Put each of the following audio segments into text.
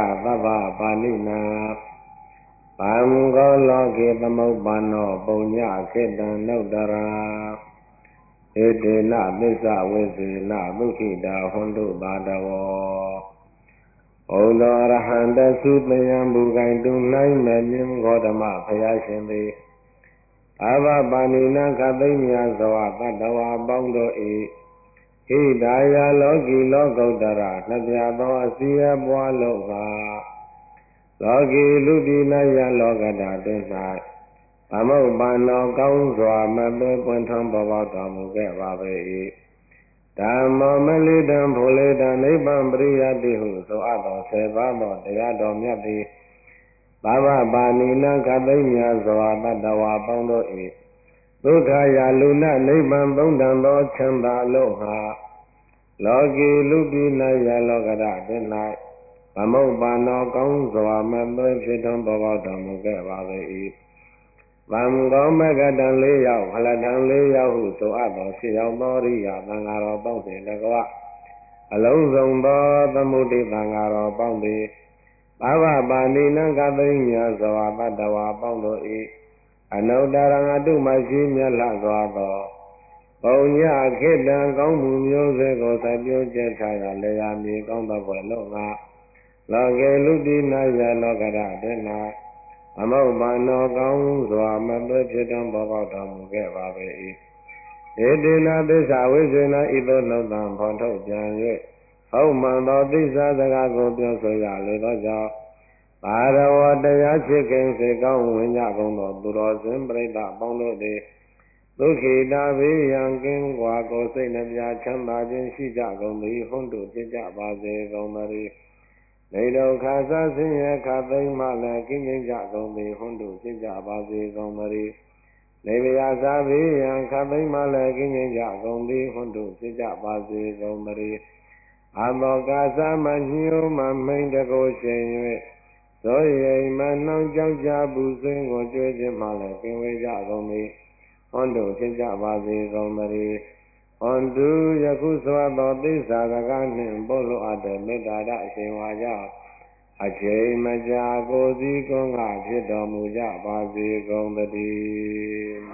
သဗ္ဗပါဏိနာဗံဂောလောကေသမုပ္ပန္နောပုညခေတ္တံနုတ္တရာဧတေနသစ္စာဝိသေနဒုက္ခိတာဟွန်တုပါတဝောဘုဒ္ဓရဟန္တသုတယံဘူကိုင်တုနိုင်မမြင်ဂေါတမဘုရားရှင်သည်အဘပါဏိနာခသိမြတ်စွာတတ္တဝါပေါင်းတို့၏ဟိဒါယလောကီလောကုတ္တရာနှစ်ပြသောအစီအပွားလုံးကလောကီလူပြည်၌ယလောကတာတွင်၌သမုပ္ပန္နောကောင်းစွာမသွေပွင့်ထွန်းပေါ်ပေါက်တော်မူခဲ့ပါပေ၏ဓမ္မောမလိတံဘူလေတံနိဗ္ဗာန်ပရိယတိဟုဆိုအပ်သော10ပါးသောတရားတော်မြတ်သည်သဗ္ဗပါဏိနာခသိမြတ်စွာတတ္တဝါပေါင်းတို့၏ဒုက္ခယာလူနနိဗ္ဗာန်သုံးတန်သောချမ်းသာလို့ဟာလောကီလူပြည်၌ယလောကရတွင်၌သမုပ္ပန္နောကောင်းစွာမသွေဖြစ်ထွန်းပေါ်ပေါက်တော်မူခဲ့ပါပေ၏ဗံဂောမကတံ4ယောက်ဖလတံ4ယောက်ဟုဆိုအပ်သော10ယောက်သောရိယာသံဃာတော်ပေါင်းစဉ်တကဝအလုံးစုံသောသမုဒိသံဃာတော်ပေါင်းသည်သဗ္ဗပါဏိနာကသိမြတ်စွာတတ္တဝါပေါင်းတို့၏အနုတ္တရငတုမရှိမြတ်လှစွာသောပုံညခေတ္တံကောင်းမှုမျိုးစေကိုစိုက်ပျိုးကျက်ချရာလေယာမြေကောင်းသောဘွယ်လုံးကလောကေလူတိနာယလောကရတွင်၌သမုပ္ပန္နောကောင်းစွာမသွေဖြစ်တော်ပေါ်ပေါက်တော်မူခဲ့ပါပေ၏ဧတေနသစ္စာဝိသေနဤသို့နှုတ်တံဖော်ထုတ်ပြန်၍ဟုတ်မှန်သောသစ္စာစကားကိုပြောဆိုရလေသောကြောင့်ပါရဝတရားချစ်ခင်စေကောင်းဝင်ကြကုန်သောသူတော်စင်ပရိသတ်ပေါင်းတို့သည်ဒုက္ခိတာဘေးရန်ကင်းကွာကိုစိတ်နှပြချမ်းသာခြင်းရှိကြကုန်သည်ဟွန်းတို့ဖြစ်ကြပါစေကုန်သတည်းနေဒုက္ခသဆင်းရဲခသိမ်းမှလည်းကင်းငြိမ်းကြကုန်သည်ဟွန်းတို့ဖြစ်ကြပါစေကုန်သတည်းနေဗျာသာဘေးရန်ခသိမ်းမှလည်းကင်းငြိမ်းကြကုန်သည်ဟွန်းတို့ဖြစ်ကြပါစေကုန်သတည်းအမောကာသမညိုမမိန်တကိုရှိန်၍ဇောရိမ်မနှောင်းကြောက်ကြဘူးစင်းကိုကြွေးခြင်းမှလည်းကင်းဝေးကြကုန်သည်ဟွန်းတို့ဖြစ်ကြပါစေကုန်သတည်းဟွန်းတုယခုစွာသောသစ္စာစကားနှင့်ပို့လို့အပ်တဲ့မေတ္တာရအရှင်ဝါကြောင့်အချိန်မကြာကိုယ်စီကုန်းကဖြစ်တော်မူကြပါစေကုန်သတည်း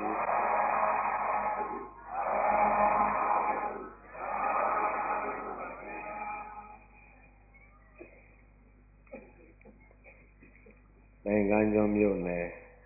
နိုင်ငံကျော်မြို့နယ်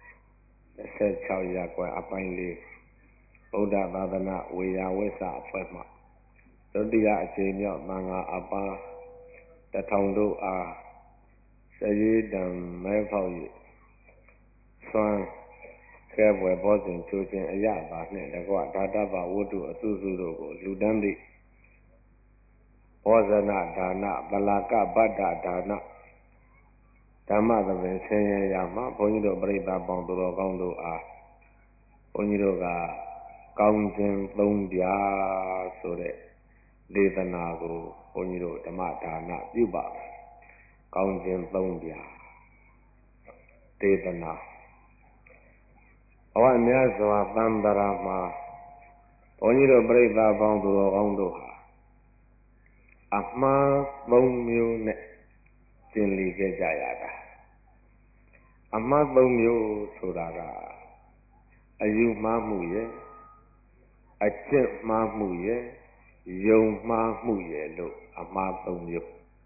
26ရပ်ကွက်အပိုင်း4ဗုဒ္ဓသာသနာဝေယဝိဆအဖွဲ့မှဒုတိယအကြိမ်မြောက်သံဃာအပါ1000တို့အားစရေးတံမဲဖောက်၍ဆွမ်းခဲပွဲဘောဇဉ်ကျိုးခြင်းအရသာနှင့်တကွဒါတပဝတ္ထုအစုစုတို့ကိုလူတန်းသည့်ဘောဇနဒါနပလာကဗတ္တဒါနဓမ္မသဘင်ဆင်းရဲရမှာဘုန်းကြီးတို့ပြိဿပေါင်းသူတော်ကောင်းတို့အားဘုန်းကြီးတို့ကကောင်းခြင်း3ပြားဆိုတဲ့ဒေသနာကိုဘုန်းကြီးတို့ဓမ္မဒါနပြုပါမယ်ကောင်းခြင်း3ပြားဒေသနာအဝမြတ်စွာသံဃာမှာဘုန်းကြီးတို့ပြိဿပေါင်းသူတော်ကောင်းတို့ဟာအမှား3မျိုးနဲ့ကျင်လည်ခဲ့ကြရတာအမှား3မျိုးဆိုတာကအယူမှားမှုရဲ့အကျင့်မှားမှုရဲ့ယုံမှားမှုရဲ့လို့အမှား3မျိုး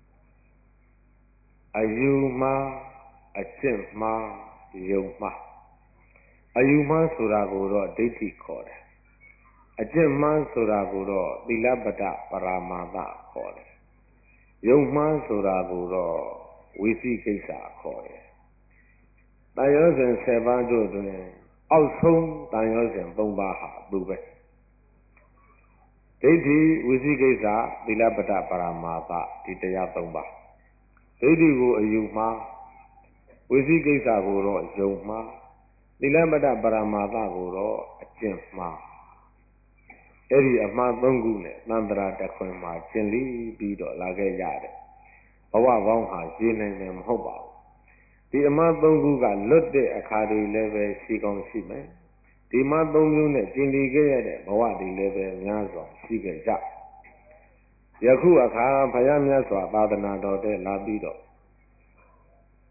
အယူမှားအကျင့်မှားယုံမှားအယူမှားဆိုတာကိုတော့ဒိဋ္ဌိခေါ်တယ်အကျင့်မှားဆိုတာကိုတော့သီလပတ္တပရာမာသခေါ်တယ်ယုံမှားဆိုတာကိုတော့ဝိသိကိစ္စခေါ်တယ်တန်ရောစဉ်10ပါးတို့တွင်အောက်ဆုံးတန်ရောစဉ်3ပါးဟာသူပဲဒိဋ္ဌိဝိသိကိစ္စသီလပတ္တပရာမာသဒီတရား3ပါးဒိဋ္ဌိကိုအယူမှားဝိသိကိစ္စကိုတော့ယုံမှားသီလပတ္တပရာမာသကိုတော့အကျင့်မှားအဲ့ဒီအမှား3ခုနဲ့သံတရာတခွင်မှာကျင်လည်ပြီးတော့လာခဲ့ရတယ်ဘဝပေါင်းဟာရှင်းနိုင်တယ်မဟုတ်ပါဘူးဒီအမှား3ခုကလွတ်တဲ့အခါတွေလည်းပဲရှိကောင်းရှိမယ်ဒီမှား3မျိုးနဲ့ကျင်လည်ခဲ့ရတဲ့ဘဝတွေလည်းပဲများစွာရှိခဲ့ကြယခုအခါဘုရားမြတ်စွာသာသနာတော်တဲ့လာပြီးတော့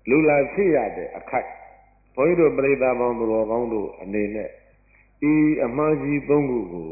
လူလာဖြစ်ရတဲ့အခိုက်ဘုန်းကြီးတို့ပြိဿပေါင်းသူတော်ကောင်းတို့အနေနဲ့ဤအမှားကြီးသုံးခုကို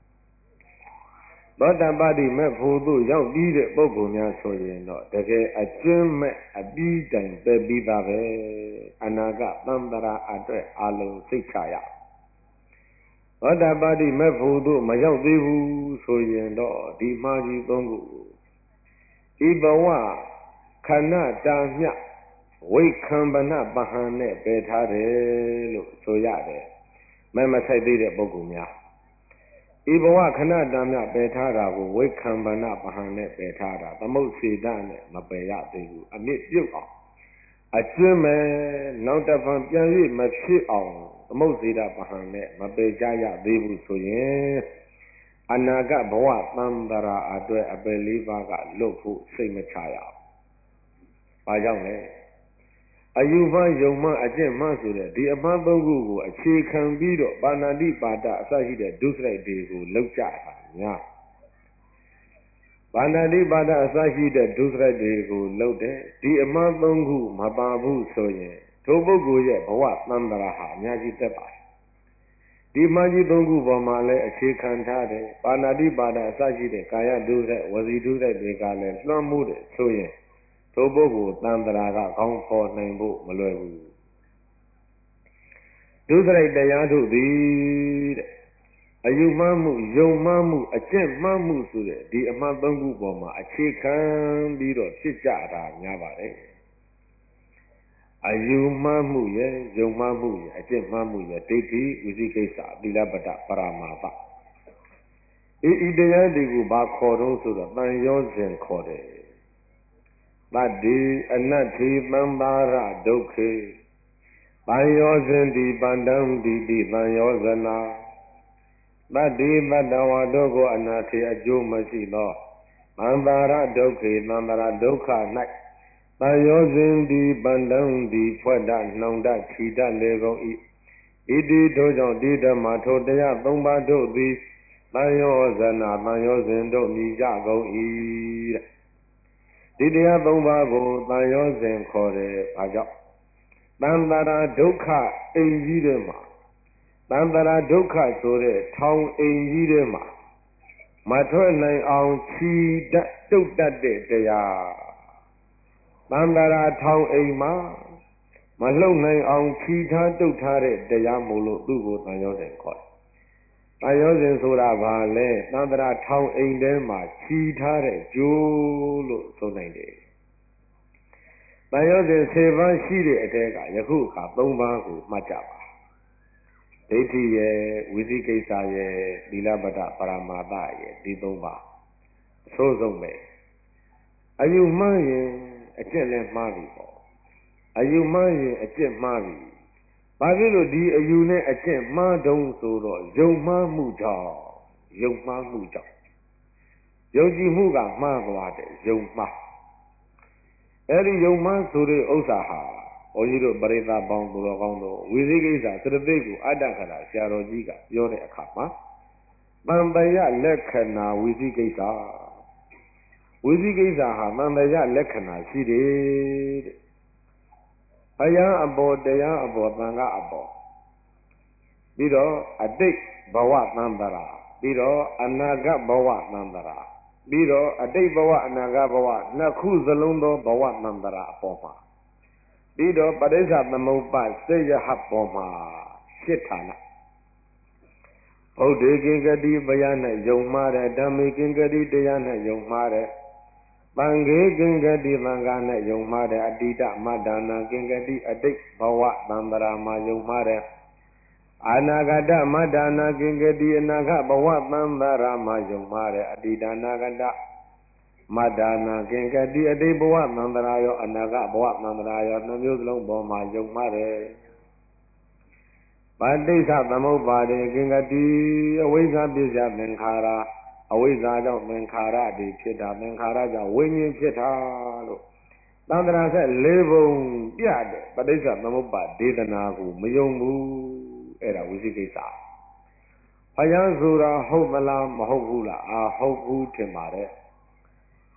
သောတပတ္တိမဲ့ဖို့သို့ရောက်ပြီးတဲ့ပုဂ္ဂိုလ်များဆိုရင်တော့တကယ်အကျွမ်းမဲ့အပြီးတိုင်ပဲပြီးသားပဲအနာဂတ်သံတရာအတွက်အလုံးစိတ်ချရသောတပတ္တိမဲ့ဖို့သို့မရောက်သေးဘူးဆိုရင်တော့ဒီမှားကြီးသုံးခုကိုဤဘဝခဏတာမြဝိခံပနပဟံနဲ့ပယ်ထားတယ်လို့ဆိုရတယ်မဲ့မဆိုင်သေးတဲ့ပုဂ္ဂိုလ်များဤဘဝခဏတာမြပယ်ထားတာကိုဝိခံပနပဟံနဲ့ပယ်ထားတာသမုတ်စေတနဲ့မပယ်ရသေးဘူးအမြင့်ပြုတ်အောင်အကျွမ်းမဲ့နောက်တစ်ဖန်ပြန်၍မဖြစ်အောင်သမုတ်စေတပဟံနဲ့မပယ်ကြရသေးဘူးဆိုရင်အနာဂတ်ဘဝသံတရာအတွက်အပယ်လေးပါးကလွတ်ဖို့စိတ်မချရအောင်။ဘာကြောင့်လဲအယူမှယုံမှအကျင့်မှဆိုတဲ့ဒီအမှန်သုံးခုကိုအခြေခံပြီးတော့ပါဏာတိပါဒအစရှိတဲ့ဒုစရိုက်တွေကိုလောက်ကြတာများပါဏာတိပါဒအစရှိတဲ့ဒုစရိုက်တွေကိုလောက်တဲ့ဒီအမှန်သုံးခုမပါဘူးဆိုရင်ထိုပုဂ္ဂိုလ်ရဲ့ဘဝသံတရာဟာအများကြီးသက်ပါတယ်ဒီမှကြီးသုံးခုပေါ်မှာလည်းအခြေခံထားတယ်ပါဏာတိပါဒအစရှိတဲ့ကာယဒုစရိုက်ဝစီဒုစရိုက်တွေကလည်းလွှမ်းမိုးတယ်ဆိုရင်ထိုပုဂ္ဂိုလ်သံတရာကကောင်းဖော်နိုင်ဖို့မလွယ်ဘူးဒုစရိုက်တရားတို့သည်တဲ့အယူမှမှုယုံမှမှုအကျင့်မှမှုဆိုတဲ့ဒီအမှန်သုံးခုပေါ်မှာအခြေခံပြီးတော့ဖြစ်ကြတာများပါတယ်အယူမှမှုရဲ့ယုံမှမှုရဲ့အကျင့်မှမှုရဲ့ဒိဋ္ဌိဝိသိကိစ္စသီလပတ္တပရမာသဤတရားတွေကိုဘာခေါ်တော့ဆိုတော့တန်ရောစဉ်ခေါ်တယ်တတ္တိအနတ္ထိသံသာရဒုက္ခေတန်ရောစဉ်တိပန္တံတိတိတန်ရောဇနာတတ္တိတတ္တဝါတို့ကိုအနာခေအကျိုးမရှိသောသံသာရဒုက္ခေသံသာရဒုက္ခ၌တန်ရောစဉ်တိပန္တံတိဖွဲ့တနှောင်တခြိတလေကုန်၏ဣတိတို့ကြောင့်ဒီဓမ္မထိုတရားသုံးပါးတို့သည်တန်ရောဇနာတန်ရောစဉ်တို့မြည်ကြကုန်၏တဲ့ဒီတရားသုံးပါးကိုတန်ရောစဉ်ခေါ်တယ်။ဘာကြောင့်တန်တရာဒုက္ခအိမ်ကြီးထဲမှာတန်တရာဒုက္ခဆိုတဲ့ထောင်အိမ်ကြီးထဲမှာမထွက်နိုင်အောင်ခြီတတ်တုတ်တတ်တဲ့တရားတန်တရာထောင်အိမ်မှာမလှုပ်နိုင်အောင်ခြီထားတုတ်ထားတဲ့တရားမို့လို့သူ့ကိုတန်ရောစဉ်ခေါ်တယ်။တန်ရောစဉ်ဆိုတာဘာလဲတန်တရာထောင်အိမ်ထဲမှာခြီထားတဲ့ကျိုးလို့ဆိုနိုင်တယ်။တန်ရောစဉ်10ပါးရှိတဲ့အတဲကယခုအခါ3ပါးကိုမှတ်ကြပါဒိဋ္ဌိရဲ့ဝိသိကိစ္စရဲ့သီလပတ္တပရမာသရဲ့ဒီ3ပါးအဆိုးဆုံးပဲအယူမှန်းရင်အကျင့်လည်းမှားပြီပေါ့အယူမှန်းရင်အကျင့်မှားပြီဘာဖြစ်လို့ဒီအယူနဲ့အကျင့်မှားတုံးဆိုတော့ယုံမှားမှုကြောင့်ယုံမှားမှုကြောင့်ယုံကြည်မှုကမှားသွားတယ်ယုံမှားအဲ့ဒီယုံမှားဆိုတဲ့ဥစ္စာဟာဘုန်းကြီးတို့ပရိသတ်ပေါင်းသူတော်ကောင်းတို့ဝိသိကိစ္စသရတိတ်ကိုအတ္တခဏဆရာတော်ကြီးကပြောတဲ့အခါမှာတန်တယလက္ခဏာဝိသိကိစ္စဝိသိကိစ္စဟာတန်တယလက္ခဏာရှိတယ်တဲ့ဘုရားအပေါ်တရားအပေါ်သံဃာအပေါ်ပြီးတော့အတိတ်ဘဝသံတရာပြီးတော့အနာဂတ်ဘဝသံတရာပြီးတော့အတိတ်ဘဝအနာဂတ်ဘဝနှစ်ခုစလုံးသောဘဝသံတရာအပေါ်မှာပြီးတော့ပရိစ္ဆသမုပ္ပါစေယဟပေါ်မှာရှစ်ဌာနဘုဒ္ဓေကင်္ကတိဘုရားနဲ့ယုံမှားတဲ့ဓမ္မေကင်္ကတိတရားနဲ့ယုံမှားတဲ့သံဃေကင်္ကတိသံဃာနဲ့ယုံမှားတဲ့အတ္တိတမတ္တနာကင်္ကတိအတိတ်ဘဝသံတရာမှာယုံမှားတဲ့အနာဂတမတ္တနာကင်္ကတိအနာဂတ်ဘဝသံတရာမှာယုံမှားတဲ့အတ္တိတနာဂတမတ္တနာကင်္ကတိအတိတ်ဘဝသံတရာရောအနာဂတ်ဘဝသံတရာရောနှမျိုးစလုံးပေါ်မှာယုံမှားတယ်ပဋိစ္စသမုပ္ပါဒေကင်္ကတိအဝိဇ္ဇာပစ္စယသင်္ခါရအဝိဇ္ဇာကြောင့်သင်္ခါရတွေဖြစ်တာသင်္ခါရကြောင့်ဝိညာဉ်ဖြစ်တာလို့သံတရာဆက်၄ပုံပြတဲ့ပဋိစ္စသမုပ္ပါဒေသနာကိုမယုံဘူးအဲ့ဒါဝိသိကိစ္စဘုရားဆိုတာဟုတ်သလားမဟုတ်ဘူးလားဟုတ်ဘူးထင်ပါတယ်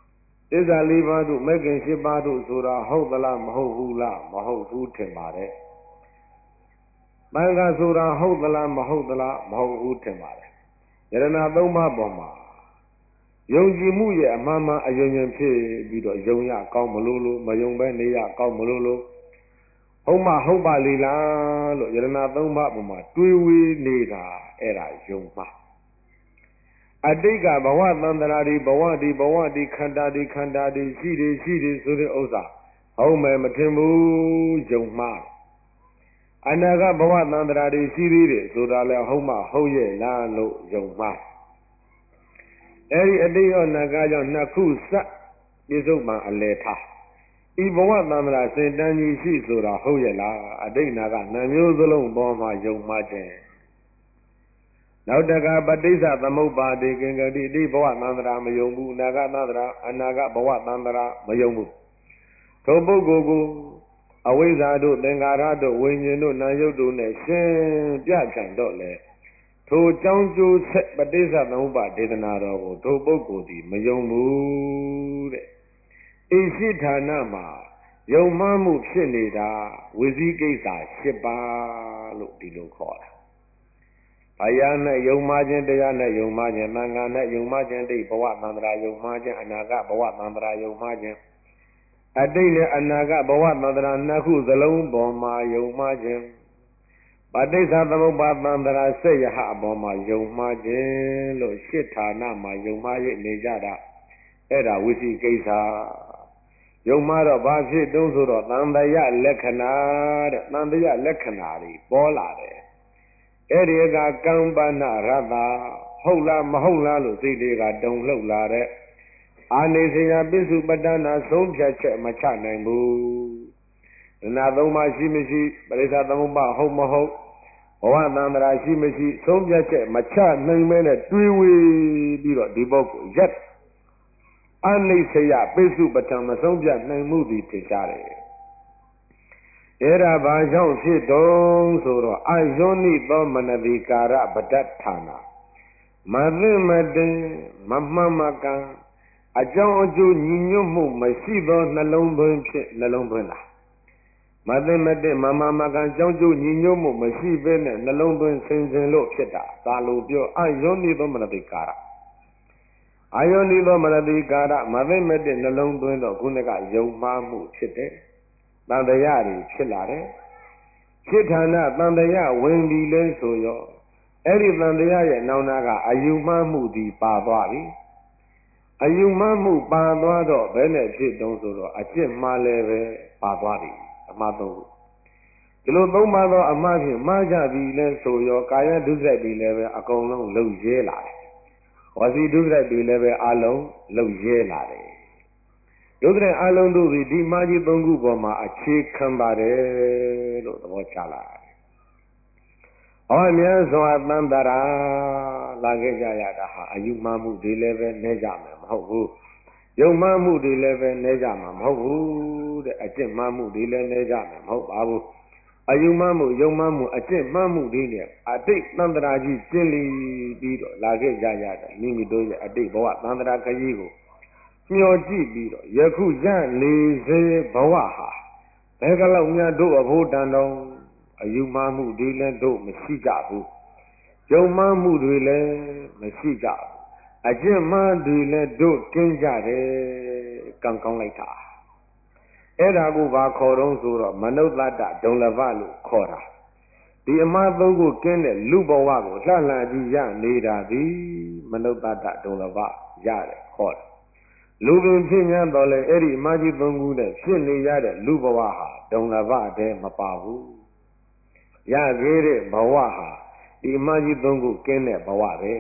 သစ္စာလေးပါးတို့မဲ့ခင်၈ပါးတို့ဆိုတာဟုတ်သလားမဟုတ်ဘူးလားမဟုတ်ဘူးထင်ပါတယ်။သံဃာဆိုတာဟုတ်သလားမဟုတ်သလားမဟုတ်ဘူးထင်ပါတယ်။ယရဏသုံးပါးပေါ်မှာယုံကြည်မှုရဲ့အမှန်မှန်အယုံယံဖြစ်ပြီးတော့ယုံရကောင်းမလို့မယုံပဲနေရကောင်းမလို့ဟုတ်မှဟုတ်ပါလေလားလို့ယရဏသုံးပါးပေါ်မှာတွေးဝေးနေတာအဲ့ဒါယုံမှအတိတ်ကဘဝသန္တရာဒီဘဝဒီခန္ဓာဒီရှိတယ်ဆိုတဲ့ဥစ္စာဟုတ်မယ်မထင်ဘူးယုံမှအနာဂတ်ဘဝသန္တရာဒီရှိသေးတယ်ဆိုတာလဲဟုတ်မှဟုတ်ရဲ့လားလို့ယုံမှအဲ့ဒီအတိတ်ရောအနာဂတ်ကြောင့်နှစ်ခုစပြစ္ဆုတ်ပံအလယ်ထားဤဘဝသန္တရာစင်တန်းကြီးရှိဆိုတာဟုတ်ရဲ့လားအတိတ်နာကနှမျိုးစလုံးပေါ်မှာယုံမှခြင်းနောက်တကပဋိစ္စသမုပ္ပါဒေကင်္ဂတိတိဘဝသန္တရာမယုံဘူးအနာဂတ်ဘဝသန္တရာမယုံဘူးထိုပုဂ္ဂိုလ်ကိုအဝိဇ္ဇာတို့သင်္ခါရတို့ဝိညာဉ်တို့နာယုတ်တို့နဲ့ရှင်းပြကြံတော့လေထိုကြောင်းကျိုးဆက်ပဋိစ္စသမုပ္ပါဒေသနာတော်ကိုထိုပုဂ္ဂိုလ်ဒီမယုံဘူးတဲ့ဣရှိဌာနမှာယုံမှမှုဖြစ်နေတာဝိဇိကိစ္စ၈ပါးလို့ဒီလိုခေါ်တာဘယနဲ့ယုံမှခြင်းတရားနဲ့ယုံမှခြင်းသံဃာနဲ့ယုံမှခြင်းတိဘဝသန္တရာယုံမှခြင်းအနာဂတ်ဘဝသန္တရာယုံမှခြင်းအတိတ်နဲ့အနာဂတ်ဘဝသန္တရာနှစ်ခုစလုံးပေါ်မှာယုံမှခြင်းပဋိစ္စသမုပ္ပါသန္တရာစိတ်ယဟအပေါ်မှာယုံမှခြင်းလို့ရှစ်ဌာနမှာယုံမှရနေကြတာအဲ့ဒါဝိသိကိစ္စယုံမှတော့ဘာဖြစ်တုံးဆိုတော့သံတယလက္ခဏာတဲ့သံတယလက္ခဏာတွေပေါ်လာတယ်အဲ့ဒီကကံပနာရတ္တဟုတ်လားမဟုတ်လားလို့စိတ်တွေကတုံလှုပ်လာတဲ့အာနေစယပိစုပတ္တနာဆုံးဖြတ်ချက်မချနိုင်ဘူးဒနာသုံးပါးရှိမရှိပရိစ္ဆသမုပ္ပါဟုတ်မဟုတ်ဘဝသန္တရာရှိမရှိဆုံးဖြတ်ချက်မချနိုင်မဲနဲ့တွေးဝေးပြီးတော့ဒီပုဂ္ဂိုလ်ရက်အာနေစယပိစုပတ္တမဆုံးဖြတ်နိုင်မှုသည်ထင်ရှားတယ်အဲ့ဒါဘာကြောင့်ဖြစ်တုံးဆိုတော့အယောနိသောမနတိကာရပဋ္ဌဌာနာမသိမတင်မမှန်မကန်အကြောင်းအကျိုးညီညွတ်မှုမရှိသောနှလုံးသွင်းဖြစ်နှလုံးသွင်းတာမသိမတင်မမှန်မကန်အကြောင်းအကျိုးညီညွတ်မှုမရှိဘဲနဲ့နှလုံးသွင်းဆင်ခြင်လို့ဖြစ်တာဒါလိုပြောအယောနိသောမနတိကာရအယောနိသောမနတိကာရမသိမတင်နှလုံးသွင်းတော့ခုနကယုံမှားမှုဖြစ်တယ်တန်တရားတွေဖြစ်လာတယ်စိတ်ဌာနတန်တရားဝင်ပြီလဲဆိုရောအဲ့ဒီတန်တရားရဲ့နောင်နာကအယူမှမှုဒီပါသွားပြီအယူမှမှုပါသွားတော့ဘယ်နဲ့ဖြစ်တုံးဆိုတော့အကျင့်မှားလဲပဲပါသွားပြီအမှားသုံးခုဒီလိုသုံးပါတော့အမှားဖြင့်မှားကြပြီလဲဆိုရောကာယဒုစရိုက်ပြီလဲပဲအကုန်လုံးလုံရဲလာတယ်ဝစီဒုစရိုက်ပြီလဲပဲအလုံးလုံရဲလာတယ်ဒုက္ခနဲ့အလုံးတို့သည်ဒီမာကြီး၃ခုပေါ်မှာအခြေခံပါတယ်လို့သဘောချလာတယ်။ဟောမြတ်စွာသံတရာလာခဲ့ကြရတာဟာအယူမှမှုတွေလည်းပဲနေကြမှာမဟုတ်ဘူး။ယုံမှမှုတွေလည်းပဲနေကြမှာမဟုတ်ဘူးတဲ့အကျင့်မှမှုတွေလည်းနေကြမှာမဟုတ်ပါဘူး။အယူမှမှုယုံမှမှုအကျင့်မှမှုတွေနဲ့အတိတ်သံတရာကြီးကျင့်လီပြီးတော့လာခဲ့ကြရတာမိမိတို့ရဲ့အတိတ်ဘဝသံတရာခရီးကိုမျောကြည့်ပြီးတော့ယခုရနေစေဘဝဟာဘယ်ကလောက်များတို့အဖို့တန်တော်အယူမှမှုတွေလည်းတို့မရှိကြဘူးယုံမှမှုတွေလည်းမရှိကြဘူးအကျင့်မှတွေလည်းတို့ကျင်းကြတယ်ကံကောင်းလိုက်တာအဲ့ဒါကိုဘာခေါ်တော့ဆိုတော့မနုဿတ္တဒုံလဘလို့ခေါ်တာဒီအမှားသုံးခုကျင်းတဲ့လူဘဝကိုလှလှကြီးရနေတာဒီမနုဿတ္တဒုံလဘရတယ်ခေါ်တယ်လူပင်ဖြစ်များတော့လေအဲ့ဒီအမကြီး၃ခုနဲ့ဖြစ်နေရတဲ့လူဘဝဟာဒုံလဘတည်းမပါဘူးရခဲ့တဲ့ဘဝဟာဒီအမကြီး၃ခုကင်းတဲ့ဘဝပဲ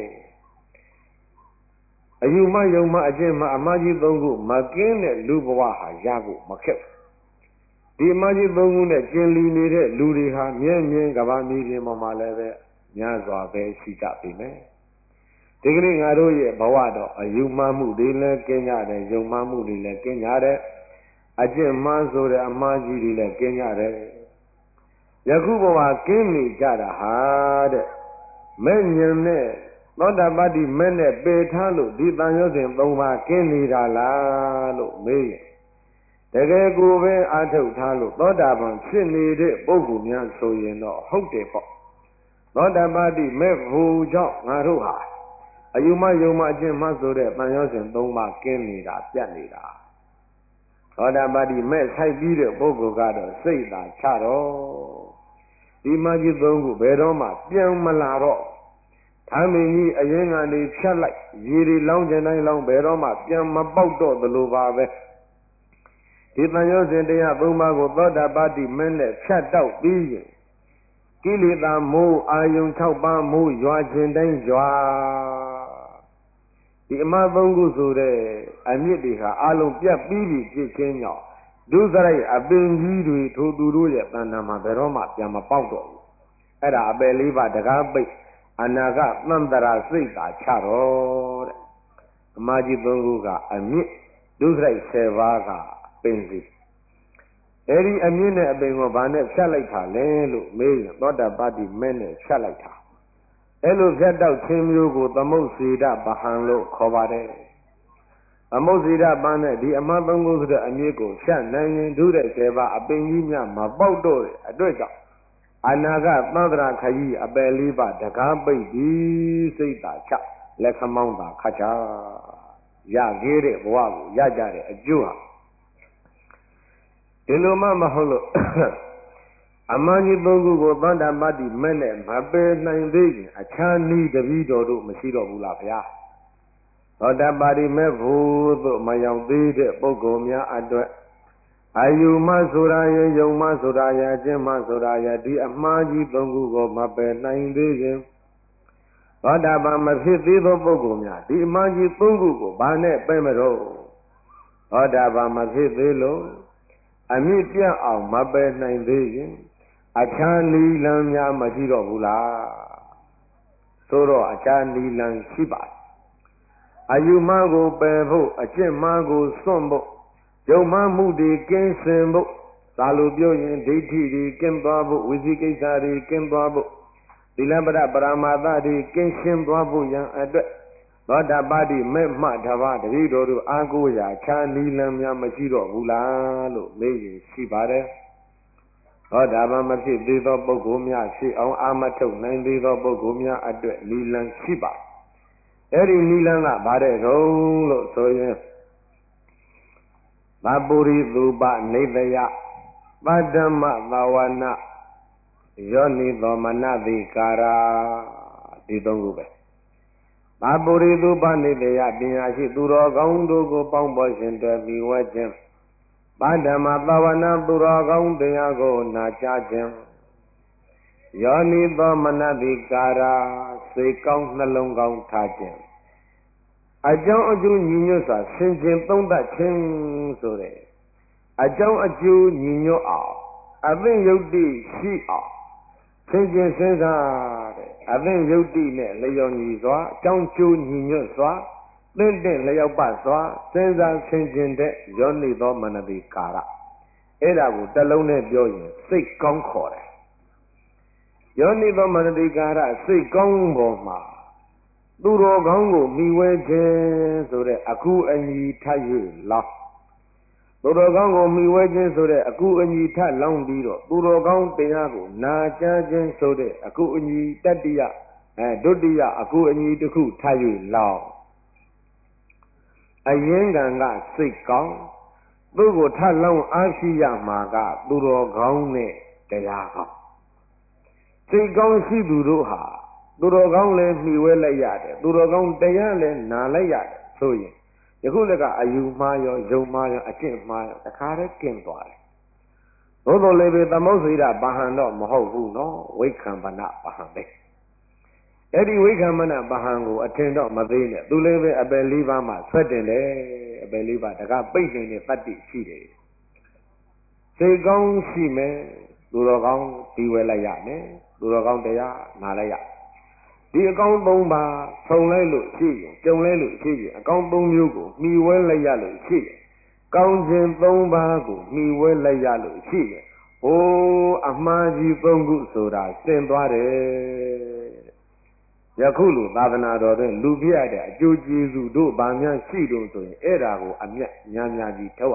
အယူမယုံမအကျင့်မအမကြီး၃ခုမကင်းတဲ့လူဘဝဟာရဖို့မခက်ဒီအမကြီး၃ခုနဲ့ကျင်လီနေတဲ့လူတွေဟာမြဲမြဲကဘာမီပြင်ပေါ်မှာလည်းပဲများစွာပဲရှိကြပြီမယ်ဒီကနေ့ငါတို့ရဲ့ဘဝတော့အယူမှမှုတွေလည်းကျင်းကြတယ်ယုံမှမှုတွေလည်းကျင်းကြတယ်အကျင့်မှဆိုတဲ့အမှားကြီးတွေလည်းကျင်းကြတယ်ယခုဘဝကျင်းနေကြတာဟာတဲ့မဲ့ညံနဲ့သောတာပတ္တိမဲ့နဲ့ပေထားလို့ဒီတန်ရုပ်စဉ်၃ပါးကင်းနေတာလားလို့မေးရင်တကယ်ကိုပဲအာထုတ်ထားလို့သောတာပန်ဖြစ်နေတဲ့ပုဂ္ဂိုလ်များဆိုရင်တော့ဟုတ်တယ်ပေါ့သောတာပတ္တိမဲ့ဖို့ကြောင့်ငါတို့ဟာအယူမယုံမအကျင့်မှဆိုတဲ့တန်ရုပ်စဉ်၃ပါးကင်းနေတာပြတ်နေတာသောတာပတ္တိမဲ့ဆိုင်ပြီးတဲ့ပုဂ္ဂိုလ်ကတော့စိတ်သာချတော့ဒီမကြီး၃ခုဘယ်တော့မှပြန်မလာတော့သာမင်းကြီးအရင်ကနေဖြတ်လိုက်ရေတွေလောင်းကျင်တိုင်းလောင်းဘယ်တော့မှပြန်မပေါက်တော့သလိုပါပဲဒီတန်ရုပ်စဉ်တရား၃ပါးကိုသောတာပတ္တိမဲ့နဲ့ဖြတ်တောက်ပြီးရင်ကိလေသာမိုးအာယုံ၆ပါးမိုးရွာခြင်းတိုင်းရွာဒီအမ၃ခုဆိုတဲ့အမြင့်တွေဟာအလုံးပြတ်ပြီးပြီဖြစ်ခြင်းကြောင့်ဒုစရိုက်အပင်ကြီးတွေထိုသူတို့ရဲ့တဏ္ဍာမှာဘယ်တော့မှပြန်မပေါက်တော့ဘူးအဲ့ဒါအပယ်လေးပါးတကားပိတ်အနာကသံတရာစိတ်သာချတော့တဲ့အမကြီး၃ခုကအမြင့်ဒုစရိုက်10ပါးကပင်စီအဲ့ဒီအမြင့်နဲ့အပင်ကိုဘာနဲ့ဖြတ်လိုက်တာလဲလို့မေးရင်သောတာပတ္တိမဲ့နဲ့ဖြတ်လိုက်တာအဲ့လိုဖြတ်တောက်ခြင်းမျိုးကိုသမုတ်စေတပဟံလို့ခေါ်ပါတယ်သမုတ်စေတပန်းနဲ့ဒီအမတ်၃ခုဆိုတဲ့အမြင့်ကိုဖြတ်နိုင်ရင်ဒုတဲ့10ပါးအပင်ကြီးများမပေါက်တော့တဲ့အတွက်ကြောင့်အနာဂတ်သံဃာခကြီးအပယ်လေးပါတကားပိတ်ပြီးစိတ်သာချလက်ခမောင်းသာခချရခဲ့တဲ့ဘဝကိုရကြတဲ့အကျိုးဟာဒီလိုမှမဟုတ်လို့အမှန်ကြီး၃ခုကိုသောတာပတ္တိမဲ့နဲ့မပယ်နိုင်သေးရင်အခြားနည်းတပည့်တော်တို့မရှိတော့ဘူးလားဗျာသောတာပတ္တိမဲ့ဖို့သို့မရောက်သေးတဲ့ပုဂ္ဂိုလ်များအတွက်အာယုမဆိုတာရဲ့ယုံမဆိုတာရဲ့အကျင့်မဆိုတာရဲ့ဒီအမှားကြီး၃ခုကိုမပယ်နိုင်သေးရင်သောတာပန်မဖြစ်သေးသောပုဂ္ဂိုလ်များဒီအမှားကြီး၃ခုကိုဘာနဲ့ပယ်မတော့သောတာပန်မဖြစ်သေးလို့အမြင့်ပြတ်အောင်မပယ်နိုင်သေးရင်အခြားနိလန်းများမရှိတော့ဘူးလားဆိုတော့အခြားနိလန်းရှိပါတယ်အယူမကိုပယ်ဖို့အကျင့်မကိုစွန့်ဖို့ယုံမှမှုတွေကင်းစင်ဖို့သာလို့ပြောရင်ဒိဋ္ဌိတွေကင်းသွားဖို့ဝိသိကိစ္စတွေကင်းသွားဖို့သီလပဒပရမာသတွေကင်းရှင်းသွားဖို့ရန်အတွက်သောတာပတ္တိမဲ့မှတပါးတပည့်တော်တို့အာကိုရာခြားနိလန်းများမရှိတော့ဘူးလားလို့မေးရင်ရှိပါတယ်သောတာပန်မဖြစ်သေးသောပုဂ္ဂိုလ်များရှိအောင်အာမထုတ်နိုင်သေးသောပုဂ္ဂိုလ်များအတွက်နိလန်းရှိပါအဲ့ဒီနိလန်းကဘာတဲ့တုံးလို့ဆိုရင်သပုရိသုပနေတယပတ္တမသဝနာယောနိသောမနတိကာရာဒီ၃ခုပဲသပုရိသုပနေတယပညာရှိသူတော်ကောင်းတို့ကိုပေါင်းဖော်ရှင်တွယ်ပြီးဝဲခြင်းပတ္တမသဝနာသူတော်ကောင်းတရားကိုနာကြားခြင်းယောနိသောမနတိကာရာစိတ်ကောင်းနှလုံးကောင်းထားခြင်းအကြောင်းအကျိုးညီညွတ်စွာဆင်ခြင်သုံးသပ်ခြင်းဆိုတဲ့အကြောင်းအကျိုးညီညွတ်အောင်အသင့်ယုတ်တိရှိအောင်ဆင်ခြင်စဉ်းစားတဲ့အသင့်ယုတ်တိနဲ့လျော်ညီစွာအကြောင်းကျိုးညီညွတ်စွာသင့်တဲ့လျောက်ပတ်စွာစဉ်းစားဆင်ခြင်တဲ့ယောနိသောမနတိကာရအဲ့ဒါကိုတစ်လုံးနဲ့ပြောရင်စိတ်ကောင်းခေါ်တယ်ယောနိသောမနတိကာရစိတ်ကောင်းပေါ်မှာသူတော်ကောင်းကိုမိဝဲခြင်းဆိုတဲ့အကူအညီထပ်၍လောင်းသူတော်ကောင်းကိုမိဝဲခြင်းဆိုတဲ့အကူအညီထပ်လောင်းပြီးတော့သူတော်ကောင်းတရားကိုနာကြားခြင်းဆိုတဲ့အကူအညီတတိယဒုတိယအကူအညီတစ်ခုထပ်၍လောင်းအရင်ကံကစိတ်ကောင်းသူ့ကိုထပ်လောင်းအားရှိရမှာကသူတော်ကောင်းနဲ့တရားကောင်းစိတ်ကောင်းရှိသူတို့ဟာသူတော်ကောင်းလည်းမှီဝဲလိုက်ရတယ်သူတော်ကောင်းတရားလည်းနာလိုက်ရတယ်ဆိုရင်ယခုလည်းကအယူမှားရောယုံမှားရောအကျင့်မှားရောတခါတည်းကျင့်သွားတယ်သို့တော်လည်းပဲသမုတ်စေတပဟံတော့မဟုတ်ဘူးနော်ဝိခံပနပဟံပဲအဲ့ဒီဝိခံပနပဟံကိုအထင်တော့မသေးနဲ့သူလည်းပဲအပယ်၄ပါးမှဆွတ်တင်တယ်အပယ်၄ပါးတခါပိတ်နေတဲ့တတ္တိရှိတယ်စိတ်ကောင်းရှိမယ်သူတော်ကောင်းဒီဝဲလိုက်ရမယ်သူတော်ကောင်းတရားနာလိုက်ရဒီအကောင်း၃ပါးဆုံလိုက်လို့ရှိရင်ကြုံလိုက်လို့ရှိရင်အကောင်း၃မျိုးကိုမှီဝဲလိုက်ရလို့ရှိရင်ကောင်းခြင်း၃ပါးကိုမှီဝဲလိုက်ရလို့ရှိရင်ဟိုအမှားကြီး၃ခုဆိုတာစင်သွားတယ်ယခုလိုသာသနာတော်တွင်လူပြရတဲ့အကျိုးကျေးဇူးတို့ဗာများရှိတော့ဆိုရင်အဲ့ဒါကိုအမြတ်များများကြီးထုတ်ရ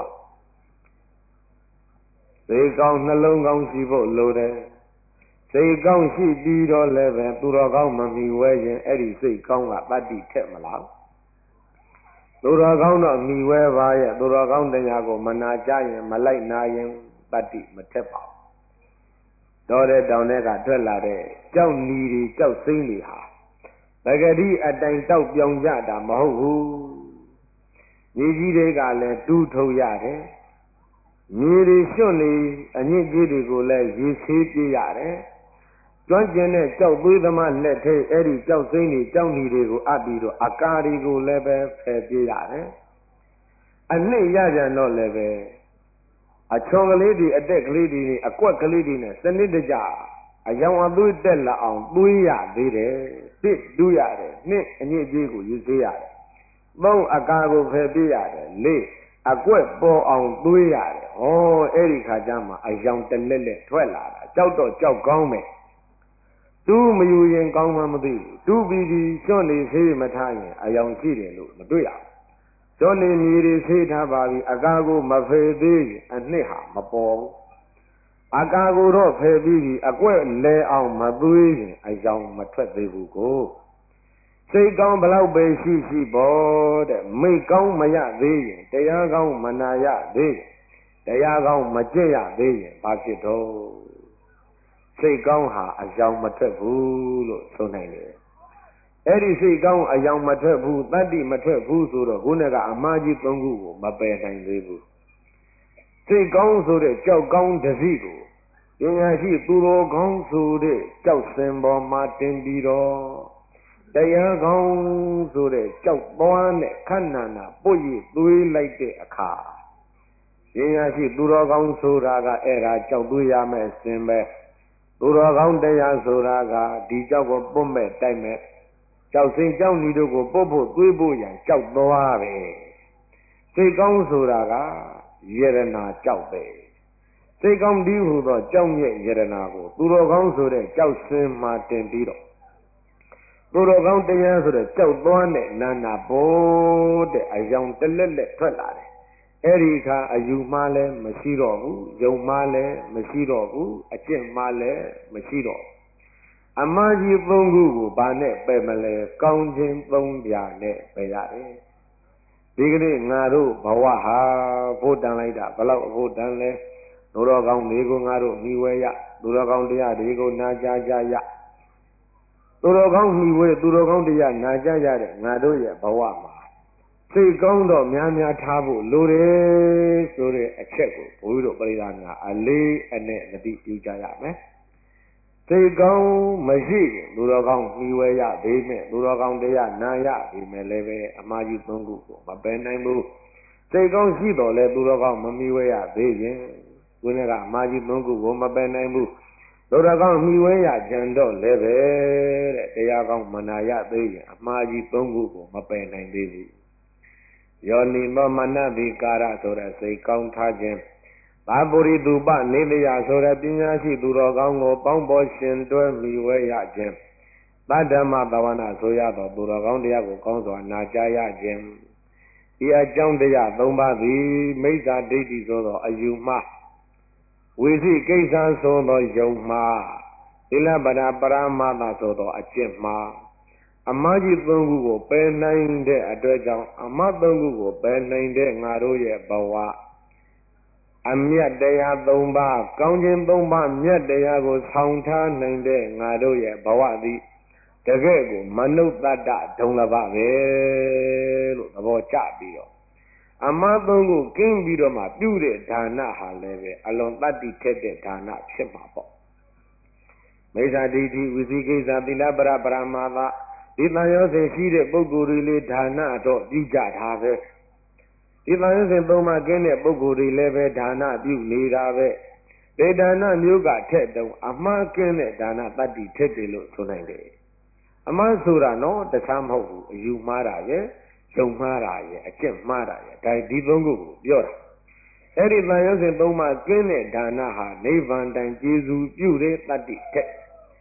စိတ်ကောင်းနှလုံးကောင်းရှိဖို့လိုတယ်စိတ်ကောင်းရှိပြီးတော့လည်းပဲသူတော်ကောင်းမမီဝဲရင်အဲ့ဒီစိတ်ကောင်းကတတ္တိထက်မလားသူတော်ကောင်းတော့မီဝဲပါရဲ့သူတော်ကောင်းတရားကိုမနာကြရင်မလိုက်နာရင်တတ္တိမထက်ပါဘူးတော်တဲ့တောင်ထဲကထွက်လာတဲ့ကြောက်နီတွေကြောက်စိမ့်တွေဟာပဂတိအတိုင်တောက်ပြောင်ကြတာမဟုတ်ဘူးမြေကြီးတွေကလည်းတူးထုတ်ရတယ်မြေတွေရွှွန့်နေအညစ်အကြေးတွေကိုလည်းရေဆေးပြရတယ်ကျွမ်းကျင်တဲ့ကြောက်သွေးသမားလက်ထဲအဲ့ဒီကြောက်စိမ့်တွေကြောက်နီတွေကိုအပ်ပြီးတော့အကာတွေကိုလည်းပဲဖယ်ပြရတယ်အနှစ်ရကြတော့လည်းပဲအချောကလေးတွေအတက်ကလေးတွေအကွက်ကလေးတွေနဲ့စနစ်တကျအယောင်အသွေးတက်လာအောင်သွေးရသေးတယ်တစ်တူးရတယ်နှစ်အညစ်အကြေးကိုယူသေးရတယ်သုံးအကာကိုဖယ်ပြရတယ်လေးအကွက်ပေါ်အောင်သွေးရတယ်ဟောအဲ့ဒီခါကျမှအယောင်တလက်လက်ထွက်လာတာကြောက်တော့ကြောက်ကောင်းမယ်တူးမယူရင်ကောင်းမှမသိဘူးတူးပြီးပြီးကျွန်းနေသေးမထားရင်အယောင်ရှိတယ်လို့မတွေ့ရဘူးကျွန်းနေမြေတွေဆေးထားပါပြီအကာကိုမဖယ်သေးရင်အနှစ်ဟာမပေါ်ဘူးအကာကိုတော့ဖယ်ပြီးပြီအကွက်လဲအောင်မသွေးရင်အယောင်မထွက်သေးဘူးကိုစိတ်ကောင်းဘလောက်ပဲရှိရှိပေါ်တဲ့မိတ်ကောင်းမရသေးရင်တရားကောင်းမနာရသေးရင်တရားကောင်းမကျင့်ရသေးရင်ဘာဖြစ်တော့စိတ်ကောင်းဟာအယောင်မထွက်ဘူးလို့ဆိုနိုင်တယ်အဲ့ဒီစိတ်ကောင်းအယောင်မထွက်ဘူးတတ္တိမထွက်ဘူးဆိုတော့ခုနကအမှားကြီး၃ခုကိုမပယ်နိုင်သေးဘူးစိတ်ကောင်းဆိုတဲ့ကြောက်ကောင်းတစည်းကိုပညာရှိသူတော်ကောင်းဆိုတဲ့ကြောက်စင်ပေါ်မှာတင်ပြီးတော့တရားကောင်းဆိုတဲ့ကြောက်သွားနဲ့ခန္ဓာနာပုတ်ရသွေးလိုက်တဲ့အခါပညာရှိသူတော်ကောင်းဆိုတာကအဲ့ဒါကြောက်သွေးရမယ်စင်ပဲသူတော်ကောင်းတရားဆိုတာကဒီကြောက်ကိုပုတ်မဲ့တိုက်မဲ့ကြောက်စိတ်ကြောက်ညီတို့ကိုပုတ်ဖို့သွေးဖို့ရန်ကြောက်သွားပဲစိတ်ကောင်းဆိုတာကယရနာကြောက်ပဲစိတ်ကောင်းဒီဟုသောကြောက်မြဲ့ယရနာကိုသူတော်ကောင်းဆိုတဲ့ကြောက်စင်မှာတင်ပြီးတော့သူတော်ကောင်းတရားဆိုတဲ့ကြောက်သွားနဲ့နာနာပေါ်တဲ့အယောင်တလက်လက်ထွက်လာတယ်အဲ့ဒီခါအယူမှားလည်းမရှိတော့ဘူးယုံမှားလည်းမရှိတော့ဘူးအကျင့်မှားလည်းမရှိတော့အမှားကြီး၃ခုကိုဘာနဲ့ပယ်မလဲကောင်းခြင်း၃ပြာနဲ့ပယ်ရတယ်ဒီကနေ့ငါတို့ဘဝဟာဖို့တန်လိုက်တာဘလောက်အဖို့တန်လဲသူတော်ကောင်းတွေကိုငါတို့မိဝဲရသူတော်ကောင်းတရားတွေကိုနာကြားကြရသူတော်ကောင်းမိဝဲသူတော်ကောင်းတရားနာကြားရတဲ့ငါတို့ရဲ့ဘဝမှာစိတ်ကောင်းတော့များများထားဖို့လိုတယ်ဆိုတဲ့အချက်ကိုဘုန်းကြီးတို့ပရိသတ်များအလေးအနက်သတိပြုကြရမယ်စိတ်ကောင်းမရှိရင်သူတော်ကောင်းမိဝဲရသေးမယ်သူတော်ကောင်းတရားနာရသေးမယ်လည်းပဲအမှားကြီး၃ခုကိုမပယ်နိုင်ဘူးစိတ်ကောင်းရှိတော်လဲသူတော်ကောင်းမမိဝဲရသေးရင်ကိုယ်နဲ့ကအမှားကြီး၃ခုကိုမပယ်နိုင်ဘူးသူတော်ကောင်းမိဝဲရကြံတော့လည်းပဲတဲ့တရားကောင်းမနာရသေးရင်အမှားကြီး၃ခုကိုမပယ်နိုင်သေးဘူးယောနိမောမနတိကာရဆိုတဲ့စိတ်ကောင်းထားခြင်းသာပုရိတုပနေတယဆိုတဲ့ပညာရှိသူတော်ကောင်းကိုပေါင်းပေါ်ရှင်တွဲမိဝဲရခြင်းသတ္တမသဝနာဆိုရသောသူတော်ကောင်းတရားကိုကောင်းစွာနာကြားရခြင်းဒီအကြောင်းတရား၃ပါးသည်မိစ္ဆာဒိဋ္ဌိဆိုသောအယူမှားဝိသိကိစ္စဆိုသောယုံမှားသီလပဒပရမတ္တဆိုသောအကျင့်မှားအမှားကြီး၃ခုကိုပယ်နိုင်တဲ့အတွက်ကြောင့်အမှား၃ခုကိုပယ်နိုင်တဲ့ငါတို့ရဲ့ဘဝအမြတ်တရား၃ပါးကောင်းခြင်း၃ပါးမြတ်တရားကိုဆောင်ထားနိုင်တဲ့ငါတို့ရဲ့ဘဝသည်တကယ်ကိုမနုဿတ္တဒုံလဘပဲလို့သဘောကျပြီးတော့အမှား၃ခုကင်းပြီးတော့မှပြုတဲ့ဒါနဟာလည်းပဲအလွန်တတ္တိထက်တဲ့ဒါနဖြစ်မှာပေါ့မိစ္ဆာဒိဋ္ဌိဝိသိကိစ္စသီလပရပရမတ္တဒီတန်ရောစဉ်ရှိတဲ့ပုဂ္ဂိုလ်တွေလေဒါနတော့ပြုကြတာပဲဒီတန်ရောစဉ်၃ပါးကင်းတဲ့ပုဂ္ဂိုလ်တွေလည်းပဲဒါနပြုနေတာပဲဒီဒါနမျိုးကထက်တုံအမှားကင်းတဲ့ဒါနတတ္တိထက်တယ်လို့ဆိုနိုင်တယ်အမှားဆိုတာနော်တခြားမဟုတ်ဘူးအယူမှားတာရဲ့ယုံမှားတာရဲ့အကျင့်မှားတာရဲ့ဒါဒီ၃ခုကိုပြောတာအဲ့ဒီတန်ရောစဉ်၃ပါးကင်းတဲ့ဒါနဟာနိဗ္ဗာန်တိုင်ကျေစုပြုတဲ့တတ္တိထက်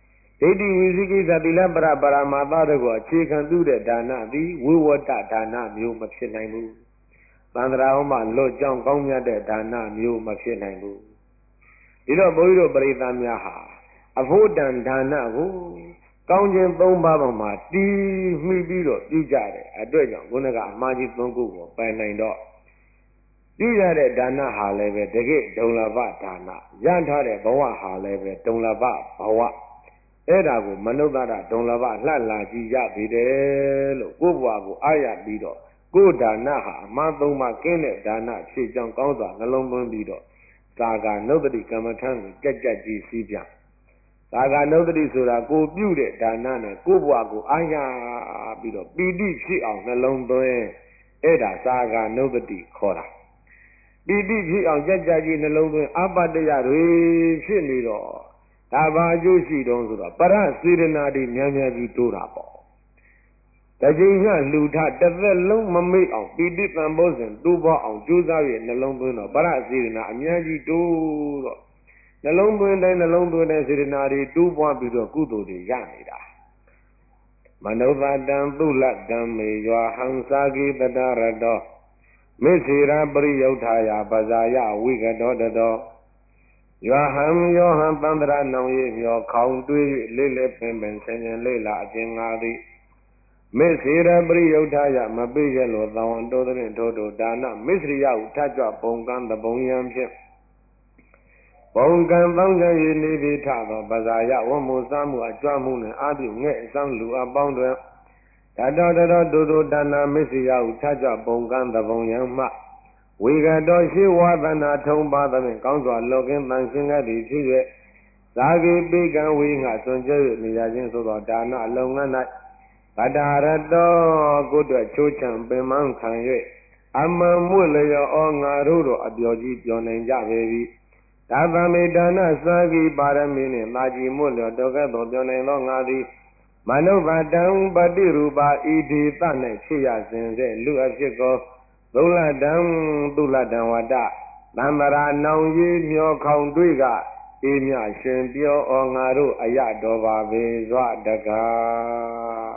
ဒိဋ္ဌိဝိသိကိစ္စသီလပရပရမာသတို့ကိုအခြေခံပြုတဲ့ဒါနသည်ဝိဝတ္တဒါနမျိုးမဖြစ်နိုင်ဘူးသန္တရာဟောမှလွတ်ကြောင်းကောင်းမြတ်တဲ့ဒါနမျိုးမဖြစ်နိုင်ဘူးဒီတော့ဘုန်းကြီးတို့ပရိသတ်များဟာအဖို့တန်ဒါနကိုကောင်းခြင်း၃ပါးပေါ်မှာတည်မိပြီးတော့ပြုကြတယ်အတွက်ကြောင့်ဘုန်းကြီးကအမှားကြီး၃ခုကိုပယ်နိုင်တော့ပြုရတဲ့ဒါနဟာလည်းပဲတကယ့်ဒုံလဘဒါနရထားတဲ့ဘဝဟာလည်းပဲဒုံလဘဘဝအဲ့ဒါကိုမနုဿရဒုံလဘလှလာကြည့်ရပြီတယ်လို့ကိုယ့်ဘဝကိုအားရပြီးတော့ကိုယ်ဒါနဟာအမှား၃ပါးကင်းတဲ့ဒါနဖြစ်ကြောင်းကောင်းစွာနှလုံးသွင်းပြီးတော့သာဂနုဿတိကမ္မထံကိုကြက်ကြက်ကြီးစီးပြန်သာဂနုဿတိဆိုတာကိုပြုတဲ့ဒါနနဲ့ကိုယ့်ဘဝကိုအားရပြီးတော့ပီတိဖြစ်အောင်နှလုံးသွင်းအဲ့ဒါသာဂနုဿတိခေါ်တာပီတိဖြစ်အောင်ကြက်ကြက်ကြီးနှလုံးသွင်းအပတ္တယတွေဖြစ်နေတော့ဒါဘာအကျိုးရှိတုံးဆိုတော့ပရစေရနာတွေများများကြီးတိုးတာပေါ့တချိန်ကလူထတစ်သက်လုံးမမေ့အောင်ပီတိတန်ဖိုးစဉ်တိုးပွားအောင်ကြိုးစားရနှလုံးသွင်းတော့ပရစေရနာအများကြီးတိုးတော့နှလုံးသွင်းတဲ့စေရနာတွေတိုးပွားပြီးတော့ကုသိုလ်တွေရနေတာမနုဿတံသုလတံမေယောဟံသာကိတတရတောမေစေရာပရိယုထာယပဇာယဝိကတောတတောယောဟံသန္တရနောင်ရမျောခေါင်တွေး၍လေးလေးပင်ပင်ဆင်ခြင်လေးလာအကျဉ်းငါသည်မေစေရပရိယုထာယမပိရလောသံဝံတောတဲ့ထို့ဒါနမေစရိယဟုထကြွပုံကံတပုံယံဖြင့်ပုံကံပေါင်းကြ၍နေပြီးထသောပဇာယဝမ္မူစားမှုအကြွမှုနှင့်အာပြုငဲ့အဆောင်လူအပေါင်းတွေတတော်တို့ဒါနမေစရိယဟုထကြွပုံကံတပုံယံမှဝေကတော်ရှိဝါသနာထုံပါသဖြင့်ကောင်းစွာလောကင်းတန်ရှင်းခဲ့သည်ဖြစ်၍သာဂေပိကံဝိငှဆွန်ကျဲ၍နေရခြင်းသို့သောဒါနအလုံးငန်း၌ဗတ္တရတောကိုယ်အတွက်ချိုးချံပင်မခံ၍အမှန်မွေလျောဩငါတို့တော့အပျော်ကြီးပျော်နိုင်ကြပေပြီဒါသမေဒါနသာဂိပါရမီနှင့်မာကြီးမွေလျောတောကဲ့သို့ပျော်နိုင်သောငါသည်မနုဿတံပတိရူပါဣတိသ၌ဖြစ်ရစဉ်စေလူအဖြစ်ကိုသုလတံဝတ္တသံဗရာနောင်ကြီးမျောခေါင်တွေးကအေးမြရှင်ပြောဩငါတို့အရတော်ပါပေစွာတကား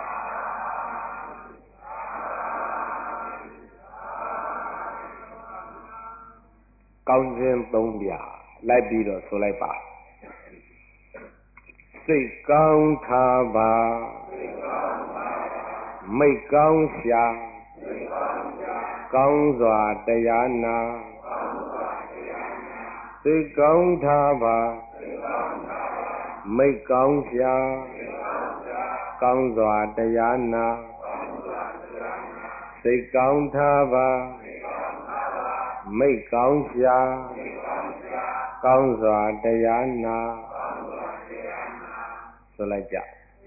ကောင်းခြင်း၃ပြလိုက်ပြီးတော့ဆိုလိုက်ပါစိတ်ကောင်းထားပါမိတ်ကောင်းရှာကောင်းစွာတရားနာစိတ်ကောင်းထားပါမိတ်ကောင်းရှာကောင်းစွာတရားနာစိတ်ကောင်းထားပါမိတ်ကောင်းရှာကောင်းစွာတရားနာဆိုလိုက်ကြ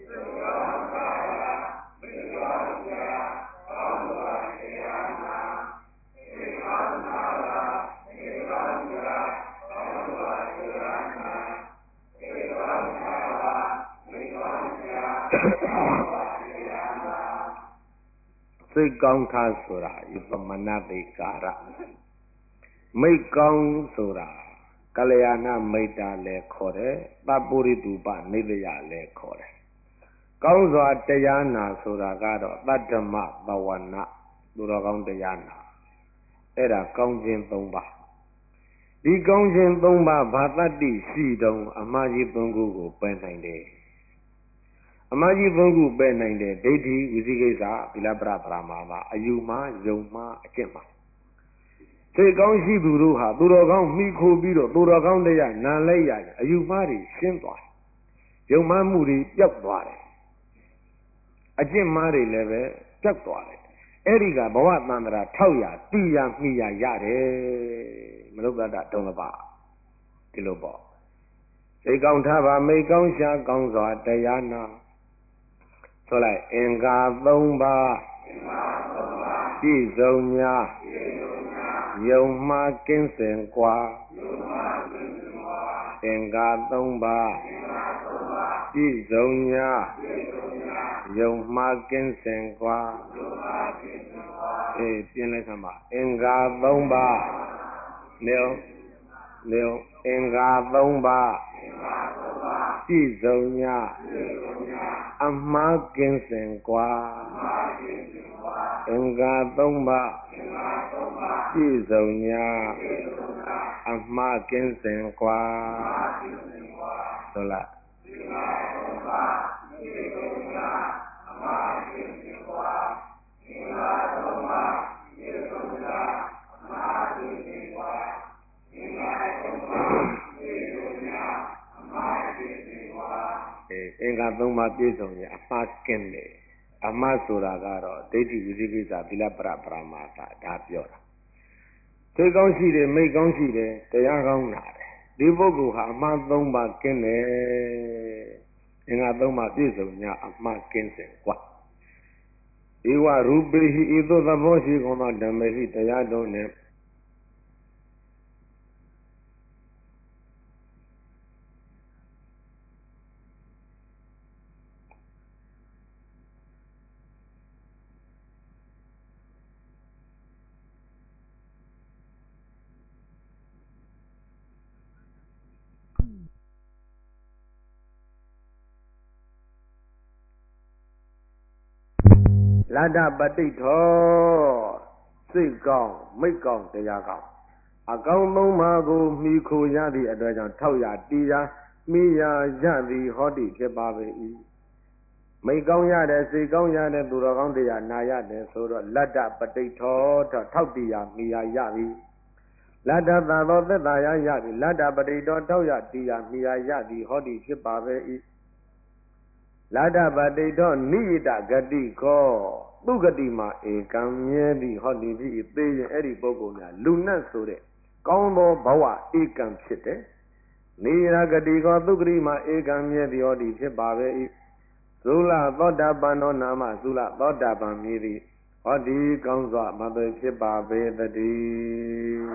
စိတ်ကောင်းထားဆိုတာဤပမနတိကာရမိတ်ကောင်းဆိုတာကလျာဏမိတ်တာလည်းခေါ်တယ်သပ္ပုရိတုပနိဒယလည်းခေါ်တယ်ကောင်းစွာတရားနာဆိုတာကတော့တတ္တမဘဝနာသူတော်ကောင်းတရားနာအဲ့ဒါကောင်းခြင်း၃ပါးဒီကောင်းခြင်း၃ပါးဘာတတ္တိရှိတုံးအမှားကြီး၃ခုကိုပယ်နိုင်တယ်အမှားကြီး၃ခုပယ်နိုင်တယ်ဒိဋ္ဌိဝိသိကိစ္စသီလပရပရမာသအယူမှားယုံမှားအကျင့်မှားစိတ်ကောင်းရှိသူတို့ဟာသူတော်ကောင်းမိခိုပြီးတော့သူတော်ကောင်းတရားနာလိုက်ရတယ်အယူမှားတွေရှင်းသွားတယ်ယုံမှားမှုတွေပျောက်သွားတယ်အကျင့်မှားတွေလည်းပဲပျောက်သွားတယ်အဲ့ဒီကဘဝတန္တရာ600တိယမိယရတယ်မနုဿတဒုံလဘဒီလိုပေါ့စိတ်ကောင်းထားပါမိတ်ကောင်းရှာကောင်းစွာတရားနာဆိုလိုက်အင်္ဂါ3ပါးပြည့်စုံများယုံမှားကင်းစင်กว่าအင်္ဂါ3ပါးပြည့်စုံများယုံမှားကင်းစင်กว่าပြင်းလိုက်သမှာအင်္ဂါ3ပါးနေအင်္ဂါ၃ပါးပြည့်စုံ냐အမှားကင်းစင်กว่าအင်္ဂါ၃ပါးပြည့်စုံ냐အမှားကင်းစင်กว่าဆိုလားအင်္ဂါ၃ပါးပြည့်စုံ냐အမှားကင်းတယ်အမှားဆိုတာကတော့ဒိဋ္ဌိဝိသိကိစ္စသီလပရပရမာသဒါပြောတာသိကောင်းရှိတယ်မိတ်ကောင်းရှိတယ်တရားကောင်းလာတယ်ဒီပုဂ္ဂိုလ်ဟာအမှား၃ပါးကင်းတယ်အင်္ဂါ၃ပါးပြည့်စုံ냐အမှားကင်းစင်กว่าဧဝရူပေဟိဤသို့သဘောရှိကုန်သောဓမ္မဟိတရားတော်နှင့်လတ္တပတိထောစိတ်ကောင်းမိတ်ကောင်းတရားကောင်းအကောင်းသုံးပါးကိုမိခိုရသည့်အတွက်ကြောင့်ထောက်ရတီးရမိယာရသည်ဟောတိဖြစ်ပါပေ၏မိတ်ကောင်းရတယ်စိတ်ကောင်းရတယ်သူတော်ကောင်းတရားနာရတယ်ဆိုတော့လတ္တပတိထောထောက်တီးရမိယာရသည်လတ္တသာသောသက်သာရသည်လတ္တပတိထောထောက်ရတီးရမိယာရသည်ဟောတိဖြစ်ပါပေ၏လတ္တပတိထောနိယတဂတိကောသူဂတိမှာဧကံမြဲသည်ဟောဒီဖြစ်သေးရင်အဲ့ဒီပုဂ္ဂိုလ်များလူနတ်ဆိုတဲ့ကောင်းသောဘဝဧကံဖြစ်တယ်နိယဂတိကောသူဂတိမှာဧကံမြဲသည်ဟောဒီဖြစ်ပါပဲ၏သုလသောတာပန်သောနာမသုလသောတာပန်မြည်သည်ဟောဒီကောင်းစွာမသွေဖြစ်ပါပေတည်း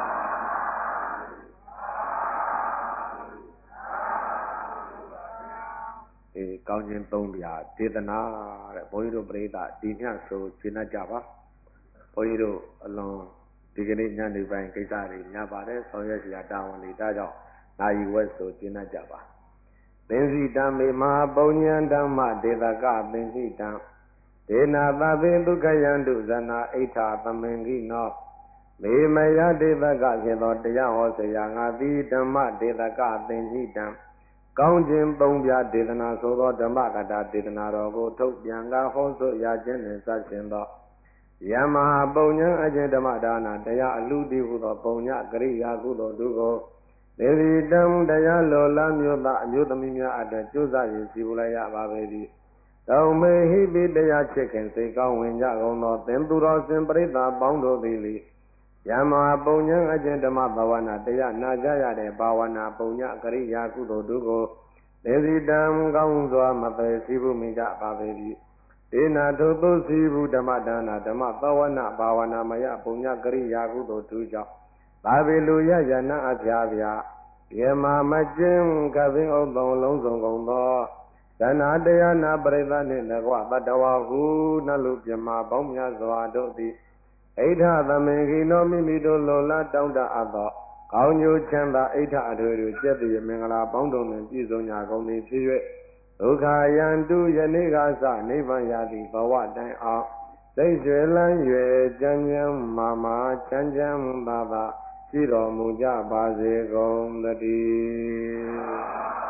ကောင်းခြင်း၃ပြားဒေသနာတဲ့ဘုန်းကြီးတို့ပြိဿဒီညဆိုရှင်းတတ်ကြပါဘုန်းကြီးတို့အလွန်ဒီကနေ့ညနေပိုင်းကိစ္စတွေများပါတယ်ဆောင်ရွက်စရာတာဝန်တွေဒါကြောင့်နာယီဝက်ဆိုရှင်းတတ်ကြပါသင်္စီတံမေမဟာပုညံဓမ္မဒေသကသင်္စီတံဒေနာသဗ္ဗေဒုက္ခယံတုဇနာဣဋ္ဌသမင်္ဂိနောမေမယဒေသကဖြစ်သောတရားဟောစရာငါသည်ဓမ္မဒေသကသင်္စီတံကောင်းခြင်း၃ပြားဒေသနာဆိုသောဓမ္မကတာဒေသနာတော်ကိုထုတ်ပြန်ကဟောဆိုရခြင်းနှင့်စရှင်သောယမဟာပုံညာအကျင့်ဓမ္မဒါနတရားအလူတည်ဟုသောပုံညာကရိယာကုသိုလ်တို့ကိုဒေဝီတံတရားလောလမျိုးသားအမျိုးသမီးများအတွက်ကြိုးစားရည်စီပူလိုက်ရပါပေသည်တောင်မေဟိပိတရားချစ်ခင်စိတ်ကောင်းဝင်ကြကုန်သောသင်သူတော်စင်ပရိသတ်ပေါင်းတို့သည်လေယမဟာပုံညာအကျင့်ဓမ္မဘာဝနာတရားနာကြရတဲ့ဘာဝနာပုံညာကရိယာကုသိုလ်တို့ကိုဒေဝီတံကောင်းစွာမသွေစီပူမိကြပါပေသည်ဒေနာထုသုစီဘုဓမ္မဒါနဓမ္မသဝနာဘာဝနာမယပုံညာကရိယာကုသိုလ်သူကြောင့်သာဝေလူယယနာအဖျားဖျားယေမာမကျင်းကပင်ဥပ္ပုံလုံးစုံကုန်သောသနာတရားနာပရိသတ်နှင့်တကွတတဝဟုနှလုပြမပေါင်းများစွာတို့သည်ဣဋ္ဌသမင်္ဂိနောမိမိတို့လောလားတောင်းတအပ်သောကောင်းကျိုးချမ်းသာဣဋ္ဌအထွေထွေကျက်တည်မင်္ဂလာပေါင်းတို့နှင့်ပြည့်စုံကြကုန်သည်ဖြစ်၍ဒုက္ခယံတုယနေ့ကစနိဗ္ဗာန်ရသည့်ဘဝတိုင်အောင်သိရွှေလန်း၍ကျမ်းကျမ်းမာမာချမ်းချမ်းသာသာရှိတော်မူကြပါစေကုန်သတည်း